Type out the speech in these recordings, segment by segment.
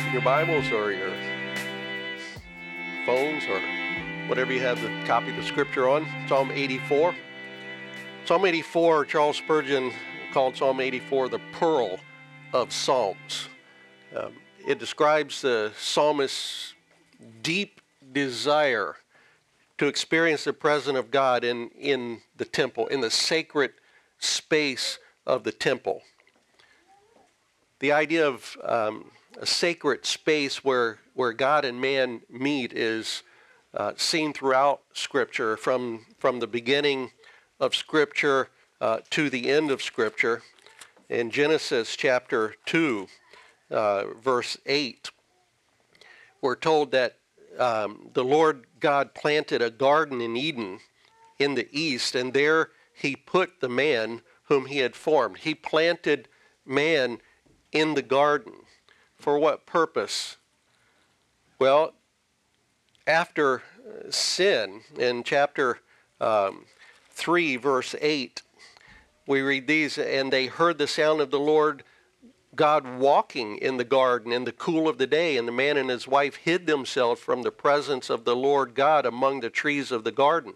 open your Bibles or your phones or whatever you have the copy of the scripture on. Psalm 84. Psalm 84, Charles Spurgeon called Psalm 84 the pearl of Psalms. It describes the psalmist's deep desire to experience the presence of God in the temple, in the sacred space of the temple. The idea of a sacred space where God and man meet is seen throughout Scripture, from the beginning of Scripture to the end of Scripture. In Genesis chapter 2, verse 8, we're told that the Lord God planted a garden in Eden in the east, and there he put the man whom he had formed. He planted man in the garden. For what purpose? Well, after sin, in chapter 3, verse 8, we read these, and they heard the sound of the Lord God walking in the garden in the cool of the day, and the man and his wife hid themselves from the presence of the Lord God among the trees of the garden.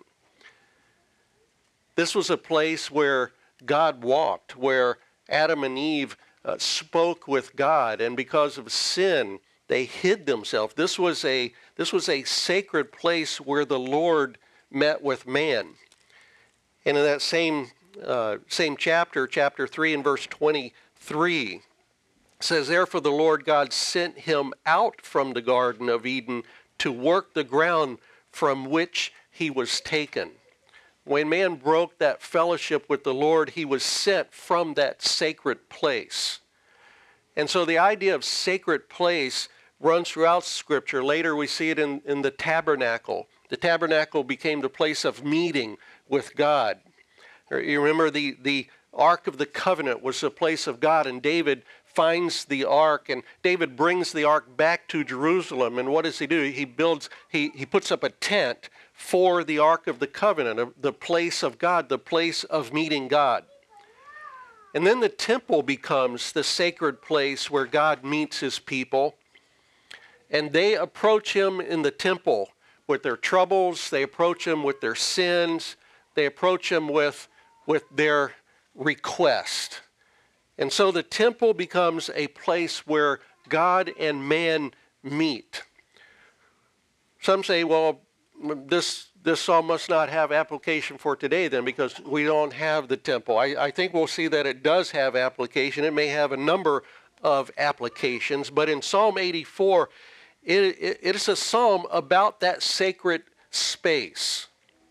This was a place where God walked, where Adam and Eve spoke with God, and because of sin, they hid themselves. This was a sacred place where the Lord met with man. And in that same chapter 3 and verse 23, it says, "Therefore the Lord God sent him out from the Garden of Eden to work the ground from which he was taken." When man broke that fellowship with the Lord, he was sent from that sacred place. And so the idea of sacred place runs throughout Scripture. Later we see it in the tabernacle. The tabernacle became the place of meeting with God. You remember the Ark of the Covenant was the place of God, and David finds the Ark, and David brings the Ark back to Jerusalem. And what does he do? He puts up a tent for the Ark of the Covenant, the place of God, the place of meeting God. And then the temple becomes the sacred place where God meets his people. And they approach him in the temple with their troubles. They approach him with their sins. They approach him with their request. And so the temple becomes a place where God and man meet. Some say, well, this psalm must not have application for today then, because we don't have the temple. I think we'll see that it does have application. It may have a number of applications, but in Psalm 84, it is a psalm about that sacred space.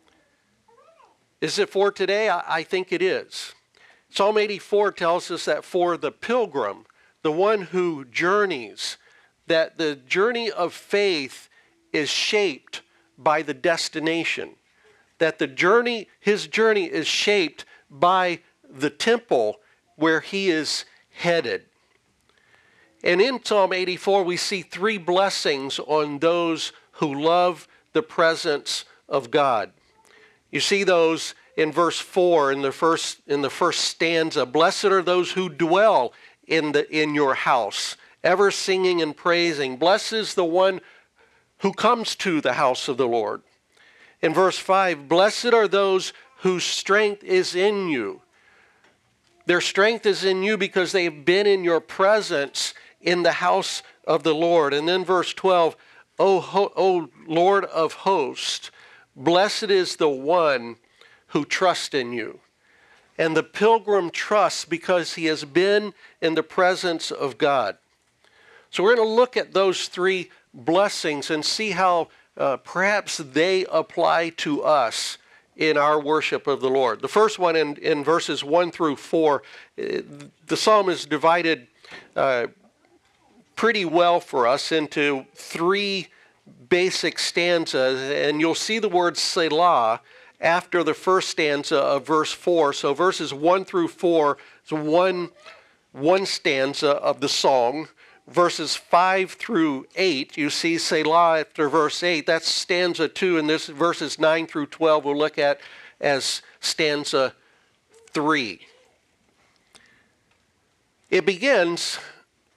Is it for today? I think it is. Psalm 84 tells us that for the pilgrim, the one who journeys, that the journey of faith is shaped by the destination, that his journey is shaped by the temple where he is headed. And in Psalm 84, we see three blessings on those who love the presence of God. You see those in verse 4 in the first stanza. "Blessed are those who dwell in your house, ever singing and praising. Blessed is the one who comes to the house of the Lord." In verse 5, "Blessed are those whose strength is in you." Their strength is in you because they've been in your presence in the house of the Lord. And then verse 12, O Lord of hosts, blessed is the one who trusts in you. And the pilgrim trusts because he has been in the presence of God. So we're going to look at those three blessings and see how perhaps they apply to us in our worship of the Lord. The first one in verses 1 through 4, the psalm is divided pretty well for us into three basic stanzas, and you'll see the word Selah after the first stanza of verse 4. So verses 1 through 4 is one stanza of the song. Verses 5 through 8, you see Selah after verse 8. That's stanza 2, and this verses 9 through 12 we'll look at as stanza 3. It begins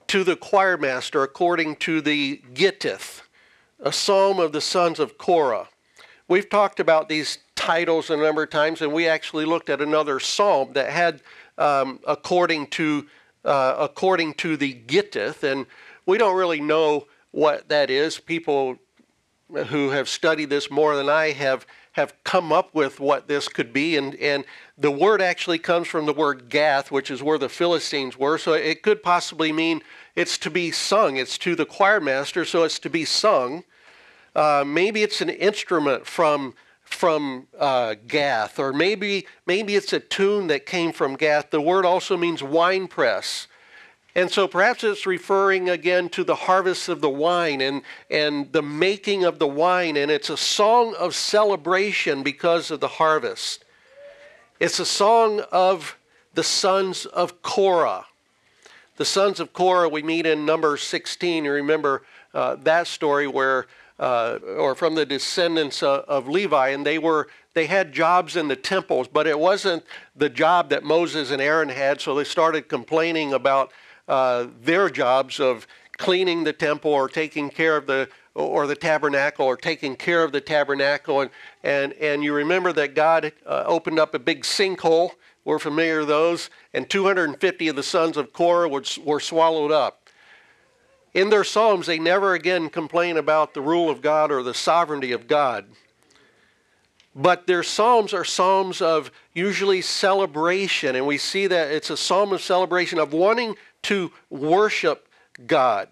to the choir master according to the Gittith, a psalm of the sons of Korah. We've talked about these titles a number of times, and we actually looked at another psalm that had according to the Gittith, and we don't really know what that is. People who have studied this more than I have come up with what this could be, and the word actually comes from the word Gath, which is where the Philistines were, so it could possibly mean it's to be sung. It's to the choir master, so it's to be sung. Maybe it's an instrument from Gath, or maybe it's a tune that came from Gath. The word also means wine press. And so perhaps it's referring again to the harvest of the wine and the making of the wine, and it's a song of celebration because of the harvest. It's a song of the sons of Korah. The sons of Korah we meet in Numbers 16. You remember that story where, or from the descendants of Levi, and they had jobs in the temples, but it wasn't the job that Moses and Aaron had, so they started complaining about their jobs of cleaning the temple or taking care of the tabernacle or taking care of the tabernacle. And you remember that God opened up a big sinkhole. We're familiar with those. And 250 of the sons of Korah were swallowed up. In their psalms, they never again complain about the rule of God or the sovereignty of God. But their psalms are psalms of usually celebration. And we see that it's a psalm of celebration, of wanting to worship God.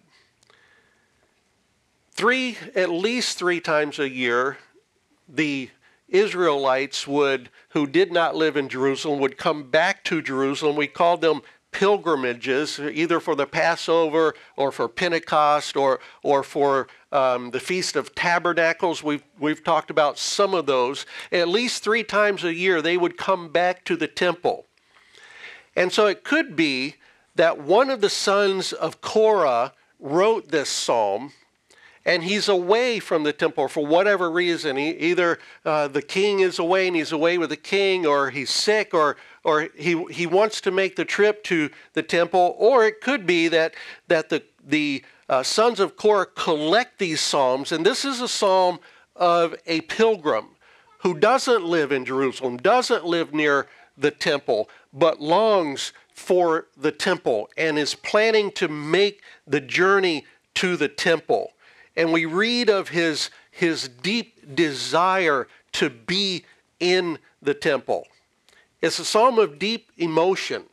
At least three times a year, the Israelites who did not live in Jerusalem, would come back to Jerusalem. We called them pilgrimages, either for the Passover or for Pentecost or for the Feast of Tabernacles. We've talked about some of those. At least three times a year, they would come back to the temple. And so it could be that one of the sons of Korah wrote this psalm, and he's away from the temple for whatever reason. Either the king is away and he's away with the king, or he's sick, or he wants to make the trip to the temple. Or it could be that the sons of Korah collect these psalms, and this is a psalm of a pilgrim who doesn't live in Jerusalem, doesn't live near the temple, but longs for the temple and is planning to make the journey to the temple. And we read of his deep desire to be in the temple. It's a psalm of deep emotion,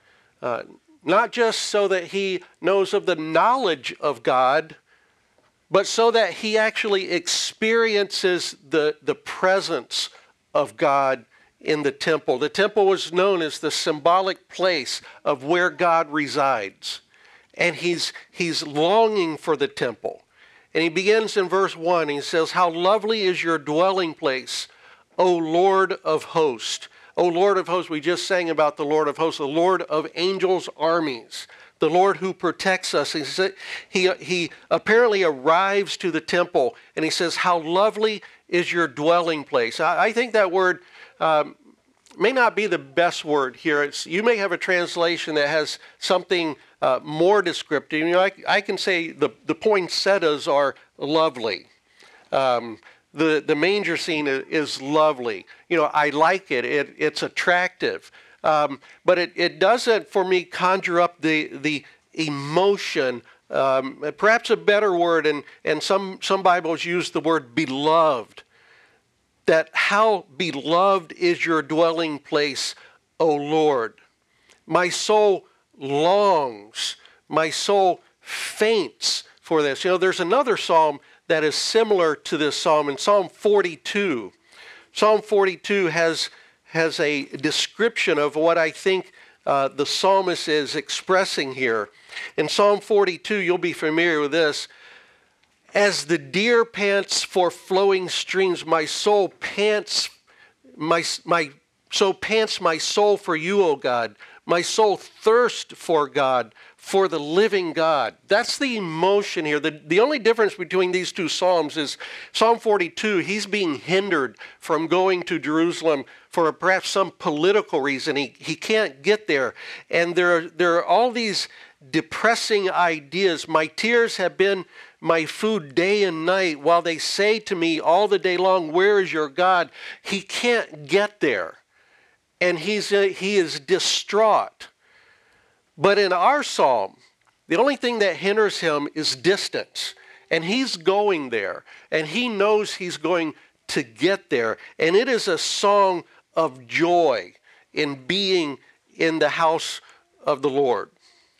not just so that he knows of the knowledge of God, but so that he actually experiences the presence of God in the temple. The temple was known as the symbolic place of where God resides. And he's longing for the temple. And he begins in verse 1. He says, "How lovely is your dwelling place, O Lord of hosts." O Lord of hosts, we just sang about the Lord of hosts, the Lord of angels' armies, the Lord who protects us. He apparently arrives to the temple, and he says, "How lovely is your dwelling place." I think that word may not be the best word here. You may have a translation that has something more descriptive. You know, I can say the poinsettias are lovely. The manger scene is lovely. You know, I like it. It's attractive. But it doesn't, for me, conjure up the emotion. Perhaps a better word, and some Bibles use the word beloved. That how beloved is your dwelling place, O Lord. My soul longs, my soul faints for this. You know, there's another psalm that is similar to this psalm in Psalm 42. Psalm 42 has a description of what I think the psalmist is expressing here. In Psalm 42, you'll be familiar with this. "As the deer pants for flowing streams, my soul pants my soul for you, O God. My soul thirsts for God, for the living God. That's the emotion here. The only difference between these two Psalms is Psalm 42, he's being hindered from going to Jerusalem for perhaps some political reason. He can't get there. And there are all these depressing ideas. My tears have been my food day and night, while they say to me all the day long, where is your God? He can't get there. And he is distraught. But in our psalm, the only thing that hinders him is distance. And he's going there. And he knows he's going to get there. And it is a song of joy in being in the house of the Lord.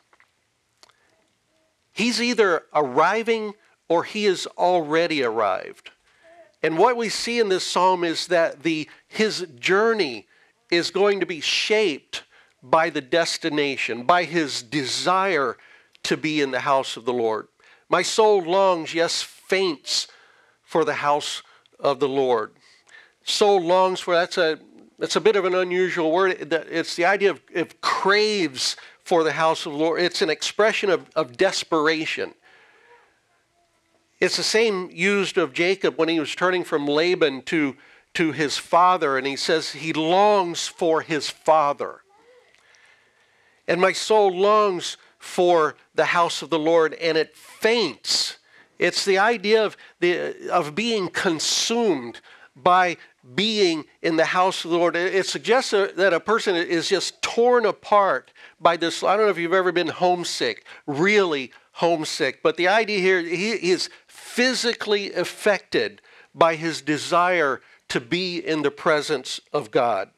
He's either arriving or he is already arrived. And what we see in this psalm is that his journey is going to be shaped by the destination, by his desire to be in the house of the Lord. My soul longs, yes, faints for the house of the Lord. Soul longs for, that's a bit of an unusual word. It's the idea of it craves for the house of the Lord. It's an expression of desperation. It's the same used of Jacob when he was turning from Laban to his father, and he says he longs for his father. And my soul longs for the house of the Lord, and it faints. It's the idea of being consumed by being in the house of the Lord. It suggests that a person is just torn apart by this. I don't know if you've ever been homesick, really homesick, but the idea here, he is physically affected by his desire to be in the presence of God.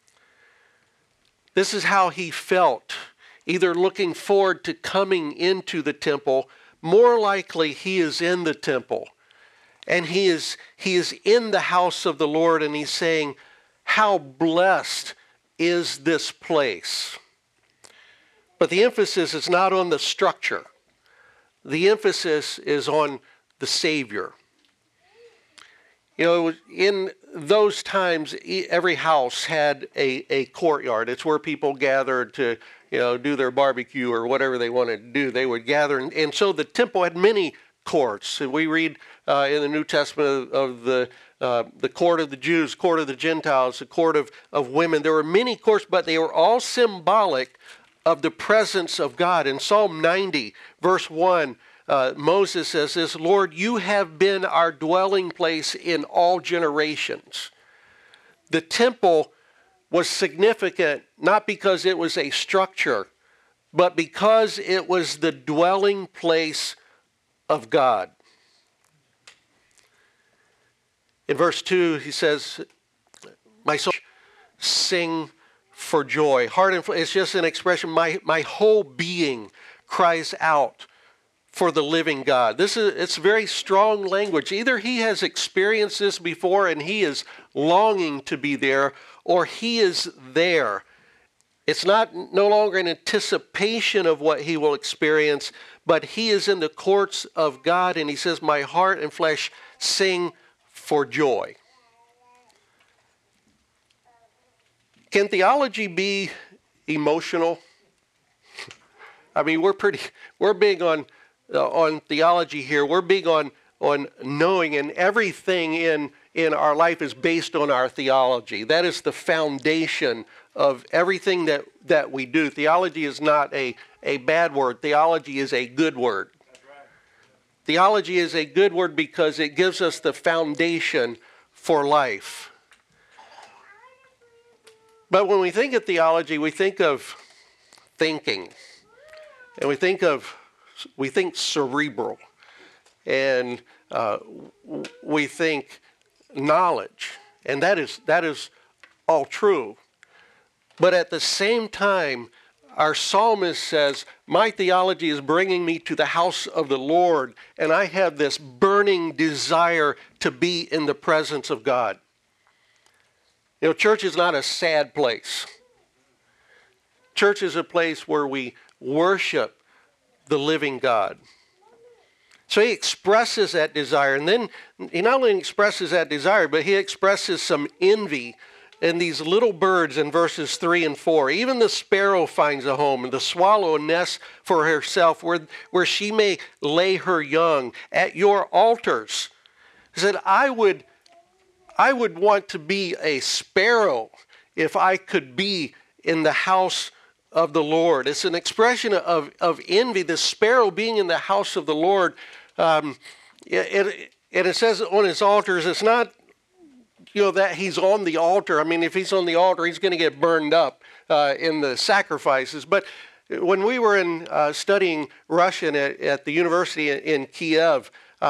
This is how he felt, either looking forward to coming into the temple. More likely, he is in the temple. And he is in the house of the Lord, and he's saying, how blessed is this place. But the emphasis is not on the structure. The emphasis is on the Savior. You know, in those times, every house had a courtyard. It's where people gathered to, do their barbecue or whatever they wanted to do. They would gather. And so the temple had many courts. And we read in the New Testament of the court of the Jews, court of the Gentiles, the court of women. There were many courts, but they were all symbolic of the presence of God. In Psalm 90, verse 1, Moses says this, Lord, you have been our dwelling place in all generations. The temple was significant not because it was a structure, but because it was the dwelling place of God. In verse 2, he says, my soul sing for joy. Heart and it's just an expression. My whole being cries out for the living God. It's very strong language. Either he has experienced this before and he is longing to be there, or he is there. It's no longer an anticipation of what he will experience, but he is in the courts of God, and he says, my heart and flesh sing for joy. Can theology be emotional? I mean, we're big on theology here. We're big on knowing, and everything in our life is based on our theology. That is the foundation of everything that we do. Theology is not a bad word. Theology is a good word. That's right. Theology is a good word because it gives us the foundation for life. But when we think of theology, we think of thinking. And we think cerebral. And we think knowledge. And that is all true. But at the same time, our psalmist says, my theology is bringing me to the house of the Lord, and I have this burning desire to be in the presence of God. You know, church is not a sad place. Church is a place where we worship the living God. So he expresses that desire, and then he not only expresses that desire, but he expresses some envy and these little birds in verses 3 and 4. Even the sparrow finds a home, and the swallow a nest for herself where she may lay her young at your altars. He said, I would want to be a sparrow if I could be in the house of the Lord. It's an expression of envy, the sparrow being in the house of the Lord. And it says on his altars, it's not, that he's on the altar. I mean, if he's on the altar, he's going to get burned up in the sacrifices. But when we were studying Russian at the university in Kiev,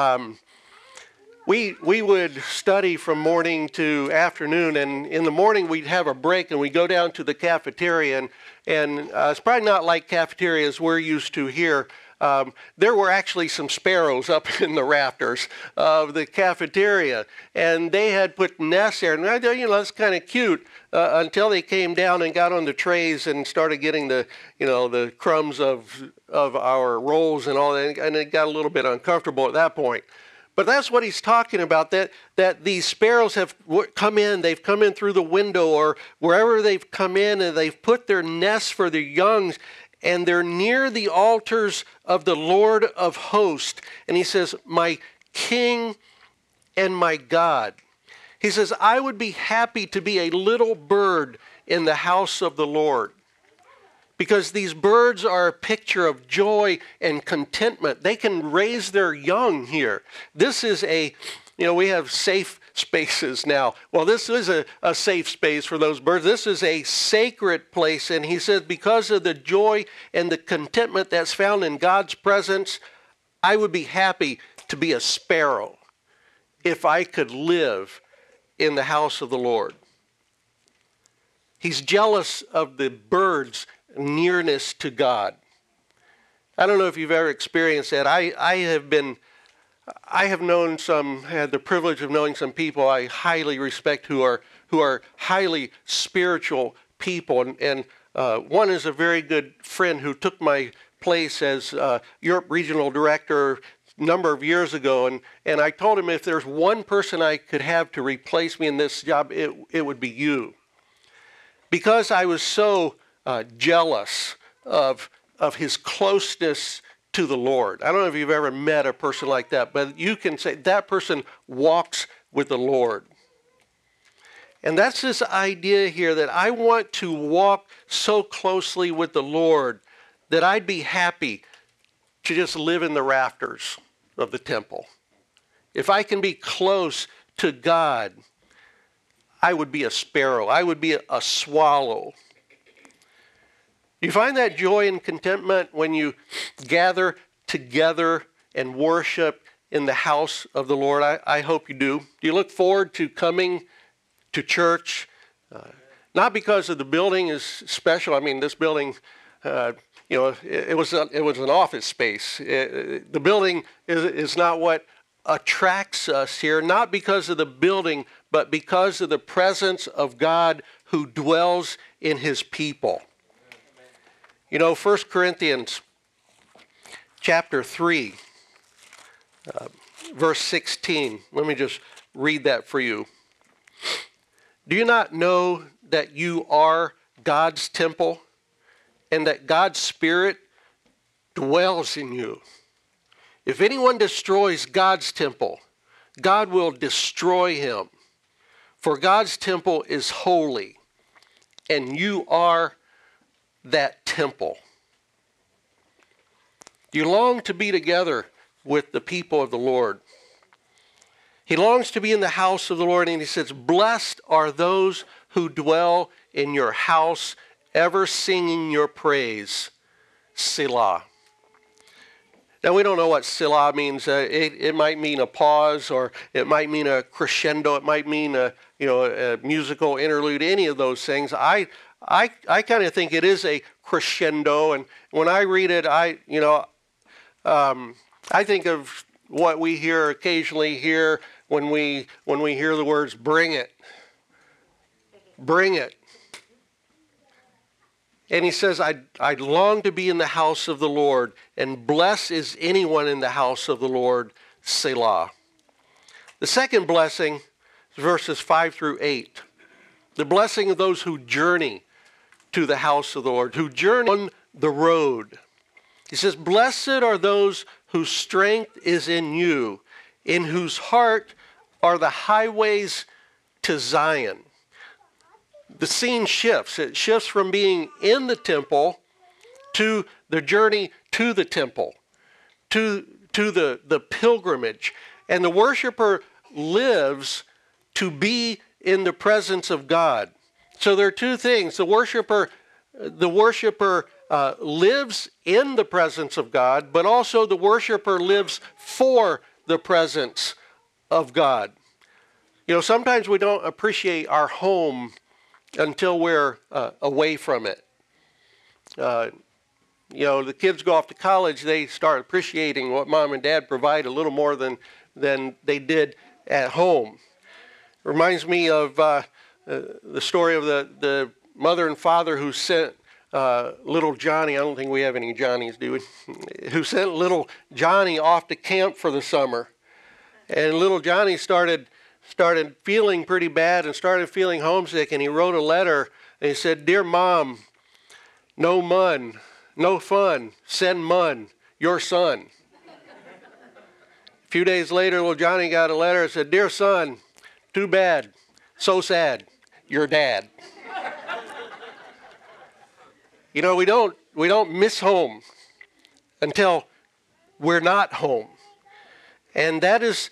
we would study from morning to afternoon, and in the morning we'd have a break and we'd go down to the cafeteria, and it's probably not like cafeterias we're used to here. There were actually some sparrows up in the rafters of the cafeteria, and they had put nests there, and that's kind of cute until they came down and got on the trays and started getting the crumbs of our rolls and all that, and it got a little bit uncomfortable at that point. But that's what he's talking about, that these sparrows have come in, they've come in through the window or wherever they've come in, and they've put their nests for their youngs, and they're near the altars of the Lord of hosts. And he says, my King and my God. He says, I would be happy to be a little bird in the house of the Lord. Because these birds are a picture of joy and contentment. They can raise their young here. This is we have safe spaces now. Well, this is a safe space for those birds. This is a sacred place. And he says, because of the joy and the contentment that's found in God's presence, I would be happy to be a sparrow if I could live in the house of the Lord. He's jealous of the birds' nearness to God. I don't know if you've ever experienced that. I have had the privilege of knowing some people I highly respect who are highly spiritual people, and one is a very good friend who took my place as Europe Regional Director a number of years ago, and I told him if there's one person I could have to replace me in this job, it would be you. Because I was so jealous of his closeness to the Lord. I don't know if you've ever met a person like that, but you can say that person walks with the Lord. And that's this idea here that I want to walk so closely with the Lord that I'd be happy to just live in the rafters of the temple. If I can be close to God, I would be a sparrow. I would be a swallow. You find that joy and contentment when you gather together and worship in the house of the Lord? I hope you do. Do you look forward to coming to church? Not because of the building is special. I mean, this building, it was an office space. The building is not what attracts us here, not because of the building, but because of the presence of God who dwells in his people. 1 Corinthians chapter 3, verse 16. Let me just read that for you. Do you not know that you are God's temple and that God's Spirit dwells in you? If anyone destroys God's temple, God will destroy him. For God's temple is holy, and you are that temple. You long to be together with the people of the Lord. He longs to be in the house of the Lord, and he says, blessed are those who dwell in your house, ever singing your praise. Selah. Now, we don't know what Selah means. It might mean a pause, or it might mean a crescendo. It might mean a musical interlude, any of those things. I kind of think it is a crescendo, and when I read it, I think of what we hear occasionally here when we hear the words "bring it," bring it. And he says, I long to be in the house of the Lord, and blessed is anyone in the house of the Lord. Selah. The second blessing is verses 5 through 8. The blessing of those who journey to the house of the Lord, who journey on the road. He says, blessed are those whose strength is in you, in whose heart are the highways to Zion. The scene shifts. It shifts from being in the temple to the journey to the temple, to the pilgrimage. And the worshiper lives to be in the presence of God. So there are two things. The worshiper lives in the presence of God, but also the worshiper lives for the presence of God. You know, sometimes we don't appreciate our home until we're away from it. You know, the kids go off to college, they start appreciating what mom and dad provide a little more than they did at home. It reminds me of the story of the mother and father who sent little Johnny, I don't think we have any Johnnies, do we? Who sent little Johnny off to camp for the summer. And little Johnny started feeling pretty bad and started feeling homesick, and he wrote a letter and he said, "Dear Mom, no mun, no fun, send mun, your son." A few days later, little Johnny got a letter that said, "Dear son, too bad, so sad, your dad." You know, we don't miss home until we're not home. And that is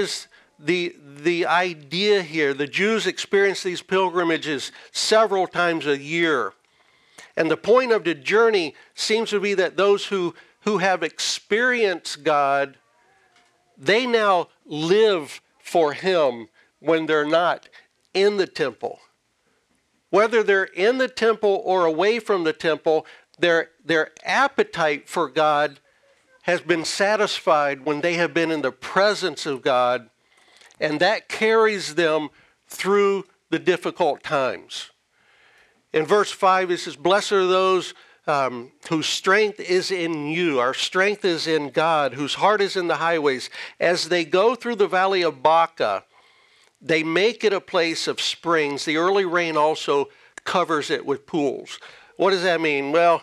the idea here. The Jews experience these pilgrimages several times a year. And the point of the journey seems to be that those who have experienced God, they now live for Him when they're not in the temple. Whether they're in the temple or away from the temple, their appetite for God has been satisfied when they have been in the presence of God, and that carries them through the difficult times. In verse 5, it says, "Blessed are those whose strength is in you." Our strength is in God, whose heart is in the highways. As they go through the valley of Baca, they make it a place of springs. The early rain also covers it with pools. What does that mean? Well,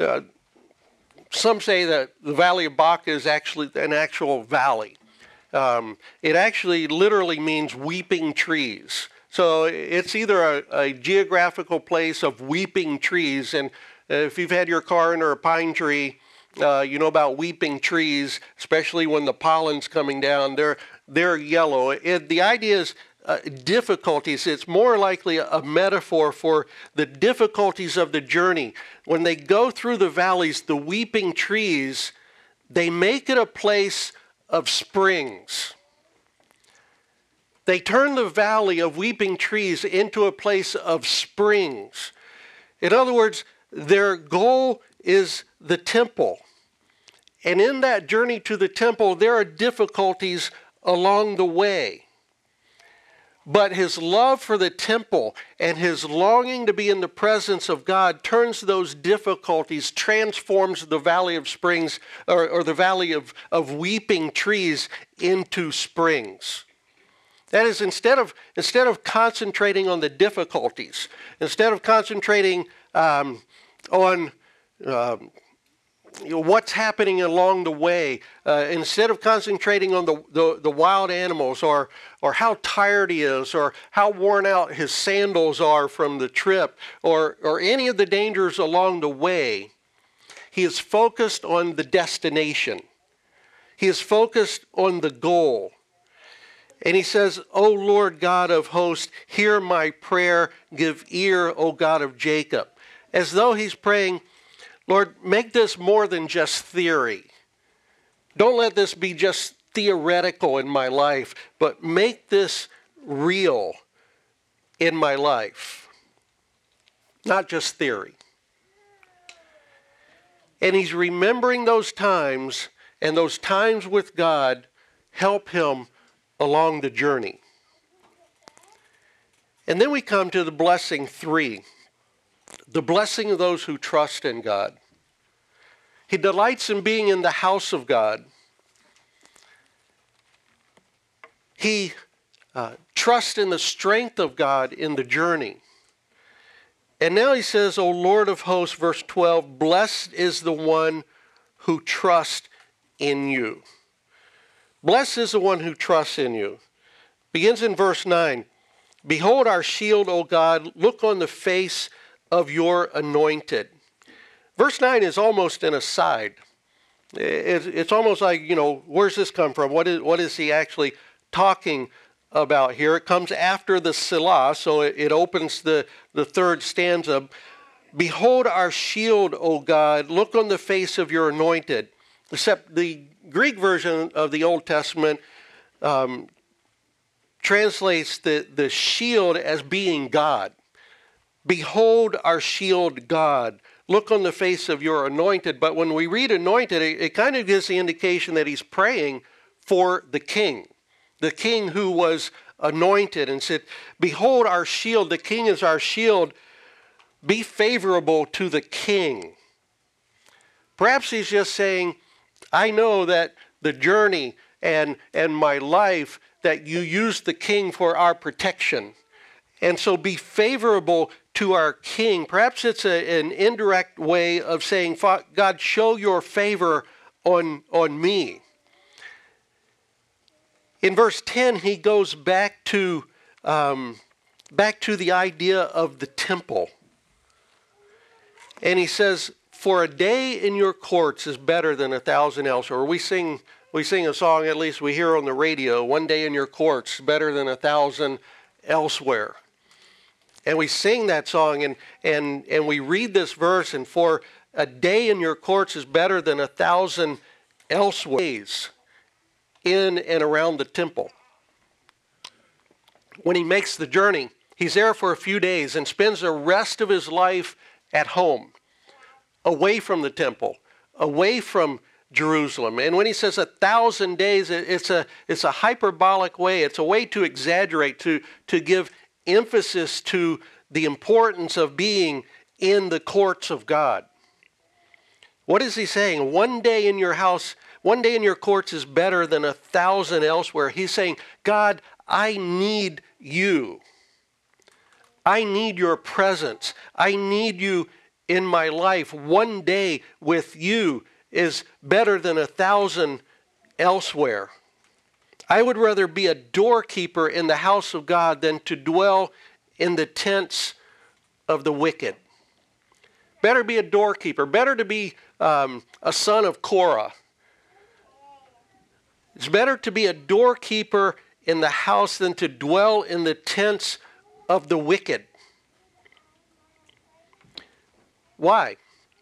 some say that the valley of Baca is actually an actual valley. It actually literally means weeping trees. So it's either a geographical place of weeping trees, and if you've had your car under a pine tree, you know about weeping trees, especially when the pollen's coming down. They're yellow. The idea is difficulties. It's more likely a metaphor for the difficulties of the journey. When they go through the valleys, the weeping trees, they make it a place of springs. They turn the valley of weeping trees into a place of springs. In other words, their goal is the temple. And in that journey to the temple, there are difficulties along the way. But his love for the temple and his longing to be in the presence of God turns those difficulties, transforms the valley of springs, or the valley of weeping trees into springs. That is, instead of concentrating on the difficulties, instead of concentrating on what's happening along the way, instead of concentrating on the wild animals or how tired he is or how worn out his sandals are from the trip or any of the dangers along the way, he is focused on the destination. He is focused on the goal. And he says, "O Lord God of hosts, hear my prayer, give ear, O God of Jacob." As though he's praying, Lord, make this more than just theory. Don't let this be just theoretical in my life, but make this real in my life. Not just theory. And he's remembering those times, and those times with God help him along the journey. And then we come to the blessing 3. The blessing of those who trust in God. He delights in being in the house of God. He trust in the strength of God in the journey. And now he says, O Lord of hosts, verse 12, blessed is the one who trusts in you. Blessed is the one who trusts in you. Begins in verse 9. Behold our shield, O God, look on the face of your anointed. Verse 9 is almost an aside. It's almost like, where's this come from? What is he actually talking about here? It comes after the Selah, so it opens the third stanza. Behold our shield, O God, look on the face of your anointed. Except the Greek version of the Old Testament translates the shield as being God. Behold our shield, God. Look on the face of your anointed. But when we read anointed, it kind of gives the indication that he's praying for the king who was anointed, and said, behold our shield, the king is our shield. Be favorable to the king. Perhaps he's just saying, I know that the journey and my life, that you use the king for our protection. And so be favorable to our king. Perhaps it's an indirect way of saying, God, show your favor on me. In verse 10, he goes back to the idea of the temple. And he says, for a day in your courts is better than 1,000 elsewhere. We sing a song, at least we hear on the radio, one day in your courts is better than 1,000 elsewhere. And we sing that song and we read this verse, and for a day in your courts is better than 1,000 elsewhere in and around the temple. When he makes the journey, he's there for a few days and spends the rest of his life at home, away from the temple, away from Jerusalem. And when he says 1,000 days, it's a hyperbolic way. It's a way to exaggerate, to give emphasis to the importance of being in the courts of God. What is he saying? One day in your house, one day in your courts is better than 1,000 elsewhere. He's saying, God, I need you. I need your presence. I need you in my life. One day with you is better than 1,000 elsewhere. I would rather be a doorkeeper in the house of God than to dwell in the tents of the wicked. Better be a doorkeeper. Better to be a son of Korah. It's better to be a doorkeeper in the house than to dwell in the tents of the wicked. Why?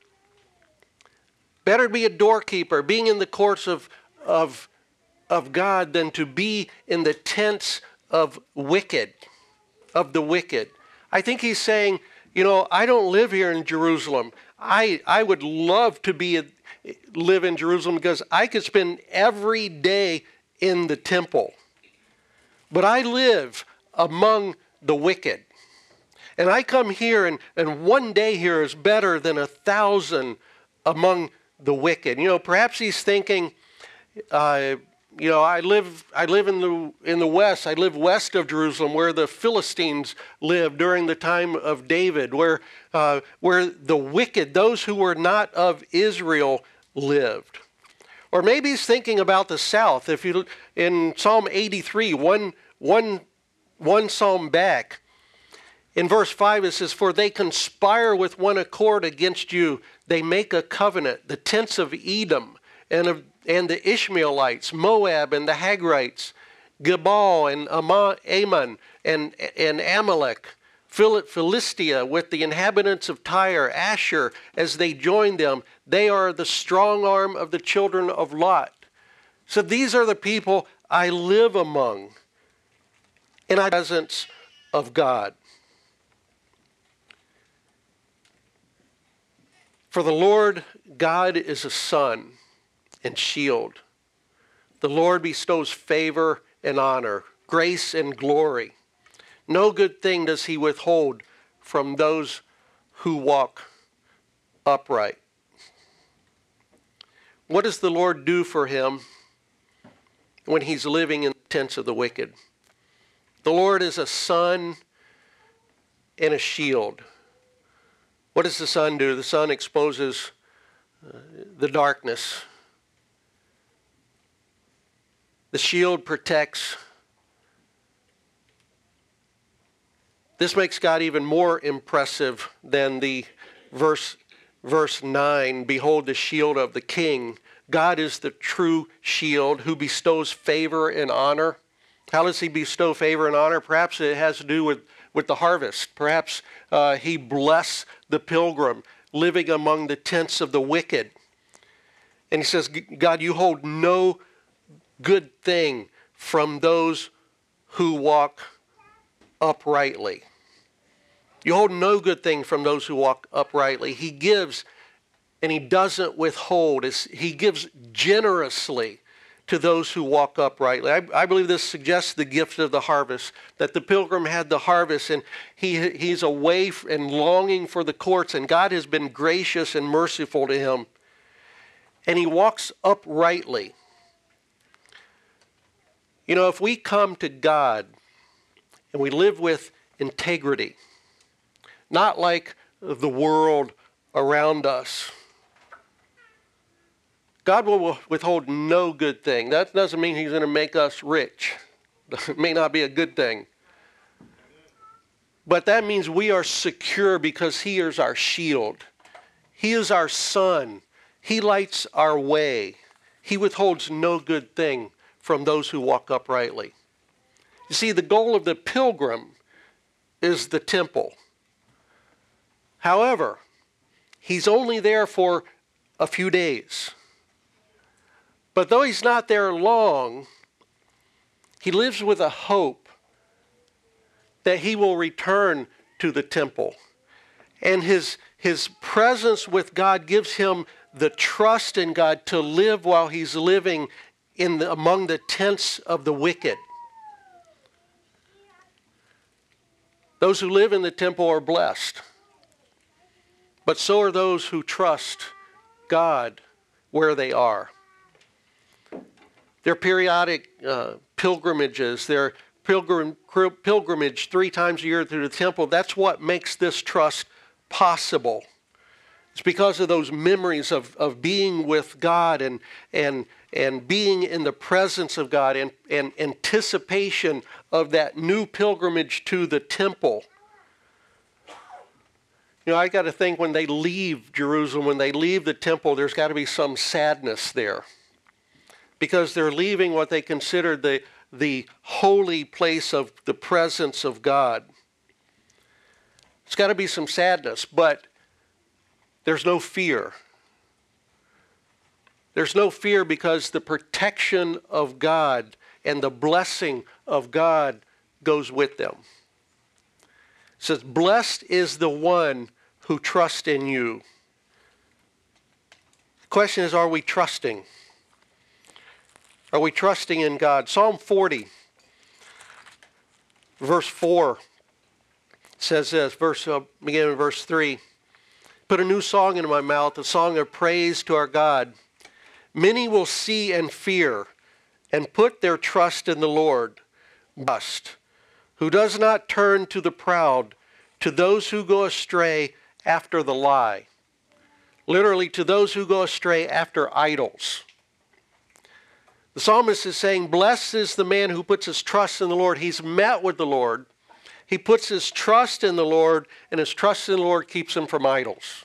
Better to be a doorkeeper, being in the courts of God, than to be in the tents of the wicked. I think he's saying, I don't live here in Jerusalem. I would love to live in Jerusalem because I could spend every day in the temple. But I live among the wicked. And I come here, and one day here is better than 1,000 among the wicked. Perhaps he's thinking, I live in the west. I live west of Jerusalem, where the Philistines lived during the time of David, where the wicked, those who were not of Israel, lived. Or maybe he's thinking about the south. If you in Psalm 83, one psalm back, in verse 5 it says, for they conspire with one accord against you. They make a covenant. The tents of Edom and the Ishmaelites, Moab and the Hagrites, Gebal and Ammon and Amalek, Philistia with the inhabitants of Tyre, Asher, as they join them. They are the strong arm of the children of Lot. So these are the people I live among in the presence of God. For the Lord God is a sun and shield. The Lord bestows favor and honor, grace and glory. No good thing does he withhold from those who walk upright. What does the Lord do for him when he's living in the tents of the wicked? The Lord is a sun and a shield. What does the sun do? The sun exposes the darkness. The shield protects. This makes God even more impressive than the verse 9, behold the shield of the king. God is the true shield who bestows favor and honor. How does he bestow favor and honor? Perhaps it has to do with the harvest. Perhaps he blessed the pilgrim living among the tents of the wicked. And he says, God, you hold no good thing from those who walk uprightly. You hold no good thing from those who walk uprightly. He gives and he doesn't withhold. He gives generously to those who walk uprightly. I believe this suggests the gift of the harvest, that the pilgrim had the harvest and he's away and longing for the courts, and God has been gracious and merciful to him. And he walks uprightly. You know, if we come to God and we live with integrity, not like the world around us, God will withhold no good thing. That doesn't mean he's going to make us rich. It may not be a good thing. But that means we are secure because he is our shield. He is our sun. He lights our way. He withholds no good thing from those who walk uprightly. You see, the goal of the pilgrim is the temple. However, he's only there for a few days. But though he's not there long, he lives with a hope that he will return to the temple. And his presence with God gives him the trust in God to live while he's living among the tents of the wicked. Those who live in the temple are blessed, but so are those who trust God where they are. Their periodic pilgrimages, their pilgrimage 3 times a year through the temple, that's what makes this trust possible. It's because of those memories of being with God and being in the presence of God and anticipation of that new pilgrimage to the temple. You know, I got to think when they leave Jerusalem, when they leave the temple, there's got to be some sadness there. Because they're leaving what they considered the holy place of the presence of God. It's got to be some sadness, but there's no fear. There's no fear because the protection of God and the blessing of God goes with them. It says, blessed is the one who trusts in you. The question is, are we trusting? Are we trusting in God? Psalm 40, verse 4 says this, beginning in verse 3. Put a new song into my mouth, a song of praise to our God. Many will see and fear and put their trust in the Lord. Blessed, who does not turn to the proud, to those who go astray after the lie. Literally, to those who go astray after idols. The psalmist is saying, blessed is the man who puts his trust in the Lord. He's met with the Lord. He puts his trust in the Lord, and his trust in the Lord keeps him from idols.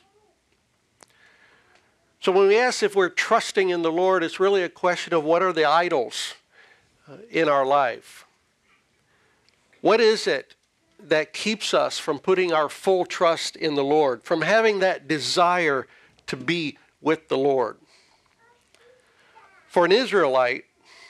So when we ask if we're trusting in the Lord, it's really a question of what are the idols in our life? What is it that keeps us from putting our full trust in the Lord, from having that desire to be with the Lord? For an Israelite,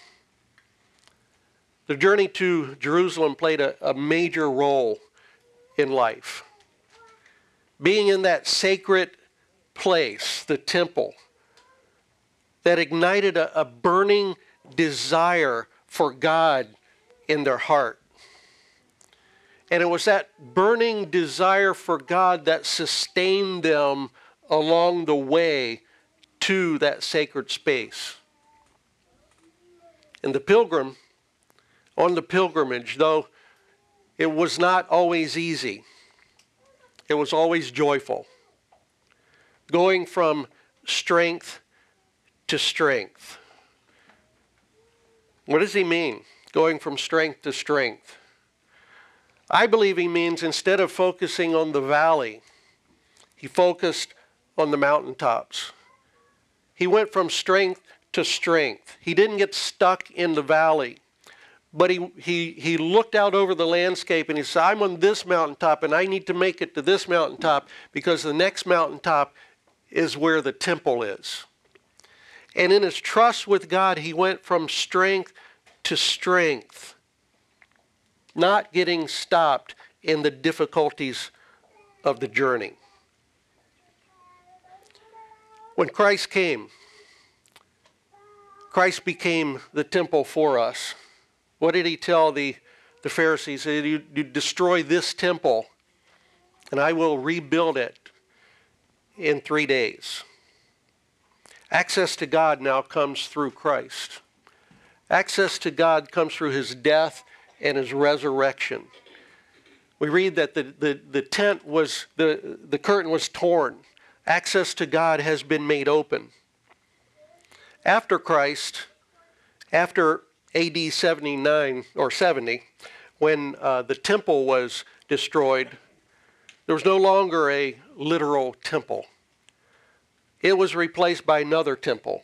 the journey to Jerusalem played a major role in life. Being in that sacred place, the temple, that ignited a burning desire for God in their heart. And it was that burning desire for God that sustained them along the way to that sacred space. And the pilgrim, on the pilgrimage, though It was not always easy. It was always joyful. Going from strength to strength. What does he mean? Going from strength to strength. I believe he means instead of focusing on the valley, he focused on the mountaintops. He went from strength to strength. He didn't get stuck in the valley, but he looked out over the landscape and he said, I'm on this mountaintop and I need to make it to this mountaintop because the next mountaintop is where the temple is. And in his trust with God, he went from strength to strength, not getting stopped in the difficulties of the journey. When Christ came, Christ became the temple for us. What did he tell the Pharisees? He said, you destroy this temple, and I will rebuild it in 3 days. Access to God now comes through Christ. Access to God comes through his death and his resurrection. We read that the tent was, the curtain was torn. Access to God has been made open. After Christ, after AD 79 or 70, when the temple was destroyed, there was no longer a literal temple. It was replaced by another temple.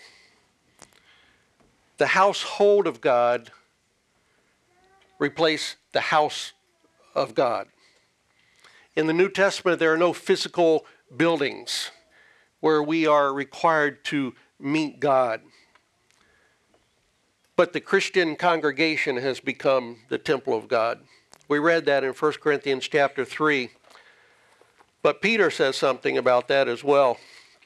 The household of God replaced the house of God. In the New Testament, there are no physical buildings where we are required to meet God. But the Christian congregation has become the temple of God. We read that in 1 Corinthians chapter 3. But Peter says something about that as well.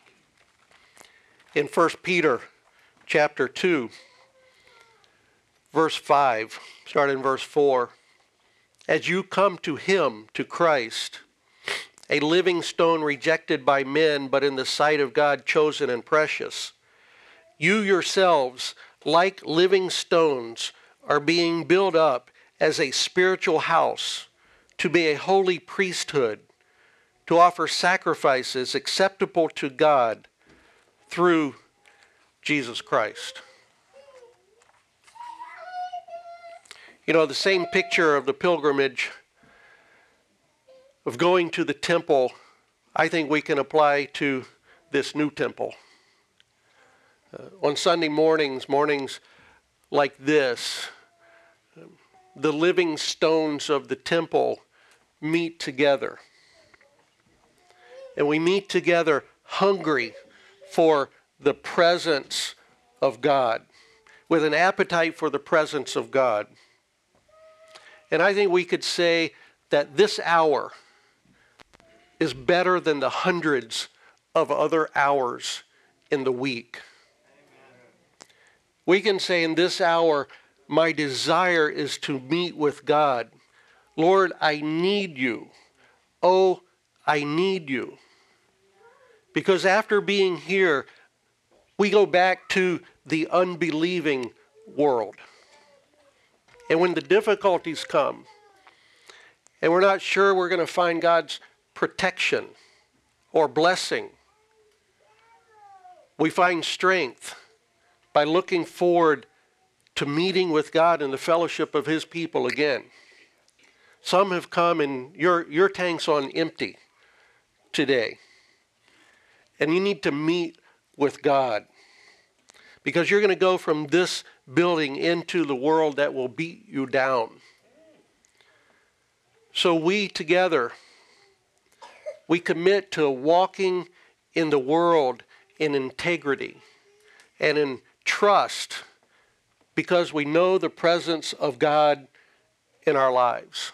In 1 Peter chapter 2, verse 5, start in verse 4. As you come to him, to Christ, a living stone rejected by men, but in the sight of God chosen and precious, you yourselves, like living stones, are being built up as a spiritual house, to be a holy priesthood, to offer sacrifices acceptable to God through Jesus Christ. You know, the same picture of the pilgrimage of going to the temple, I think we can apply to this new temple. On Sunday mornings like this, the living stones of the temple meet together. And we meet together hungry for the presence of God, with an appetite for the presence of God. And I think we could say that this hour is better than the hundreds of other hours in the week. We can say in this hour, my desire is to meet with God. Lord, I need you. Oh, I need you. Because after being here, we go back to the unbelieving world. And when the difficulties come, and we're not sure we're going to find God's protection or blessing, we find strength by looking forward to meeting with God in the fellowship of his people again. Some have come and your tank's on empty today. And you need to meet with God, because you're going to go from this building into the world that will beat you down. So we together, we commit to walking in the world in integrity and in trust, because we know the presence of God in our lives.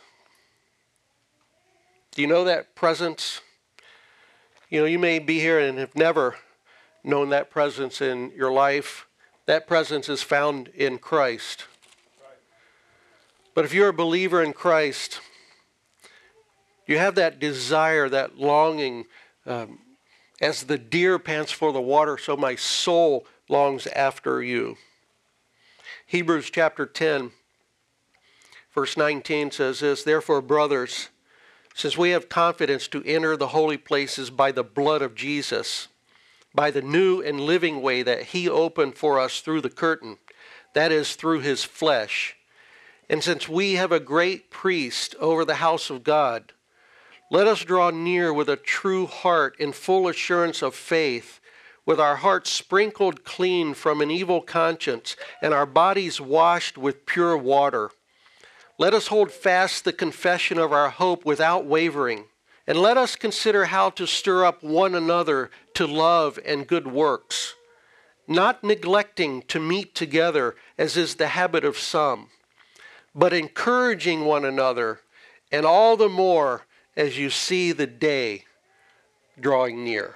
Do you know that presence? You know, you may be here and have never known that presence in your life. That presence is found in Christ. But if you're a believer in Christ, you have that desire, that longing, as the deer pants for the water, so my soul longs after you. Hebrews chapter 10, Verse 19 says this, "Therefore, brothers, since we have confidence to enter the holy places by the blood of Jesus, by the new and living way that he opened for us through the curtain, that is, through his flesh. And since we have a great priest over the house of God, let us draw near with a true heart in full assurance of faith, with our hearts sprinkled clean from an evil conscience and our bodies washed with pure water. Let us hold fast the confession of our hope without wavering, and let us consider how to stir up one another to love and good works, not neglecting to meet together as is the habit of some, but encouraging one another, and all the more as you see the day drawing near."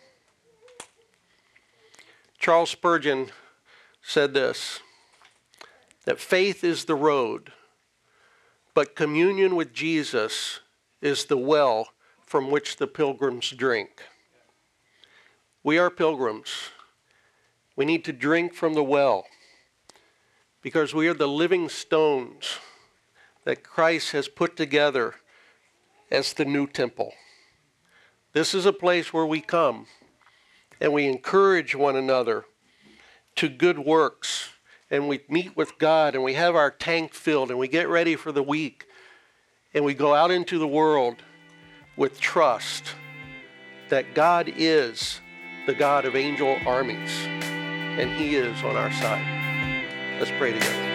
Charles Spurgeon said this, that faith is the road, but communion with Jesus is the well from which the pilgrims drink. We are pilgrims. We need to drink from the well because we are the living stones that Christ has put together as the new temple. This is a place where we come and we encourage one another to good works, and we meet with God, and we have our tank filled, and we get ready for the week, and we go out into the world with trust that God is the God of angel armies, and he is on our side. Let's pray together.